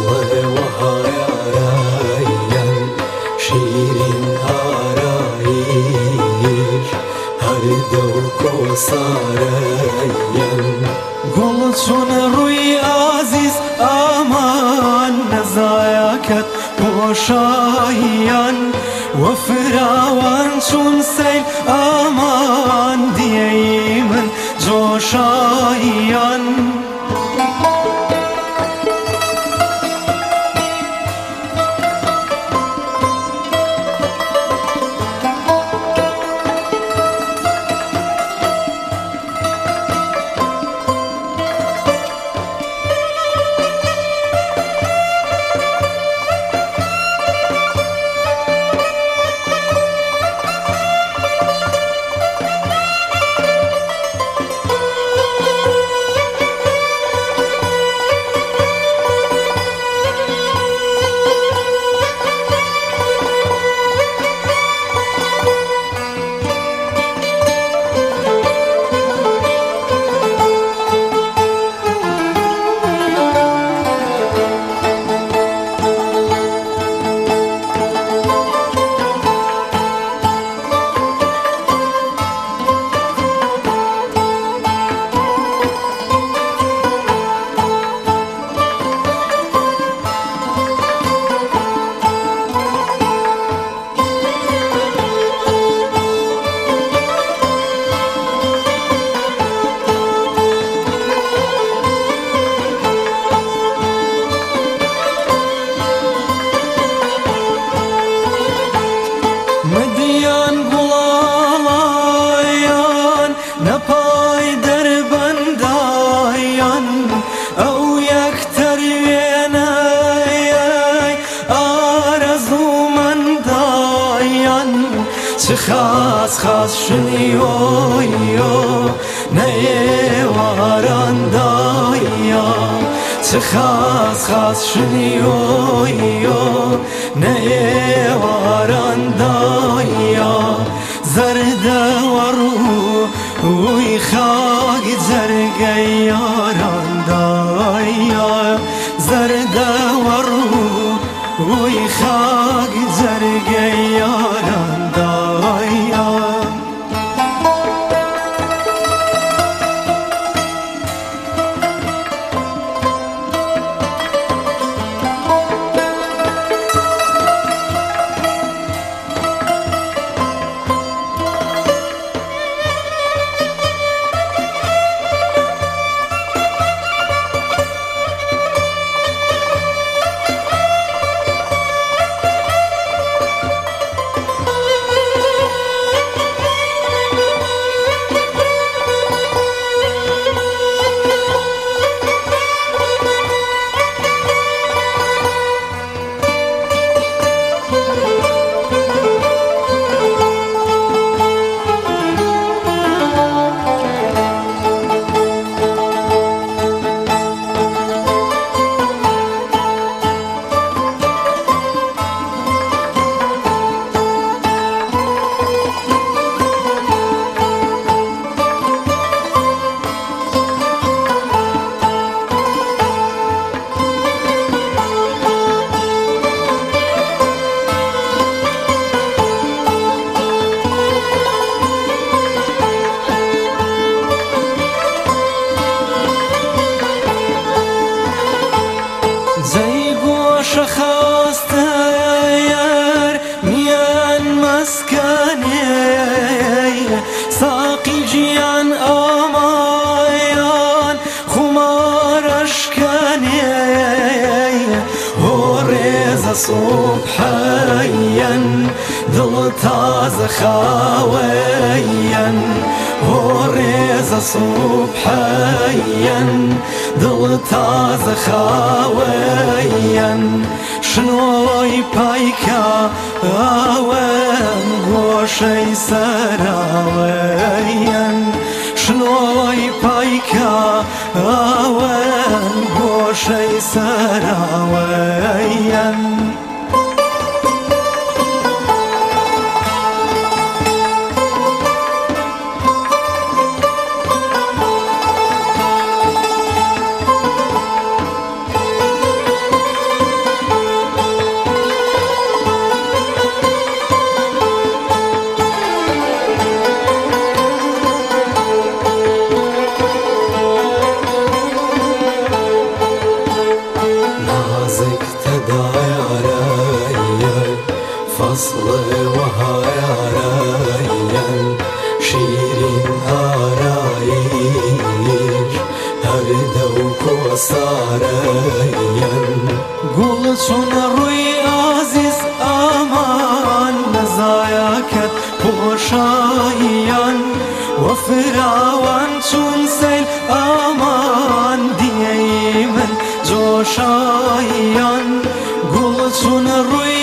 دڵێ وەهایارایەن شیرین ئارایش هەردە و کۆسارەیەن گوڵ چۆن ڕووی ئازیز ئامان نەزایەکەت بۆشاییان وە فراوان چون سەیل ئامان دیەی من جۆشاییان خاص خاص شنیۆیۆ نەیێوارەندایە خاص خاص شنیۆیۆ نەیێوارەندایە زەردەوە ڕووی خاک جەرگەی یارەندایە زەردەوە ڕووی خاک جەرگەی یارەندایە خواستەیەر میان مەسکەنێ ساقی گیان ئامایان خومارەشکەنێ هۆ ڕێزە سوبحەیەن دڵ تازە خاوەیەن هۆ ڕێزە سوبحەیەن دڵ تازە خاوەیەن شنۆی پایکە ئاوەن گۆشەی سەراوەیەن شنۆی پایکە ئاوەن گۆشەی سەراوەیەن نازك تدايا فصل وهايا شيرين آرايش هرده وكوساريا قولتون روي عزيز امان نزاياكت بوشايا وفراوان چون سيل امان ديمن جوشايا قولتون روي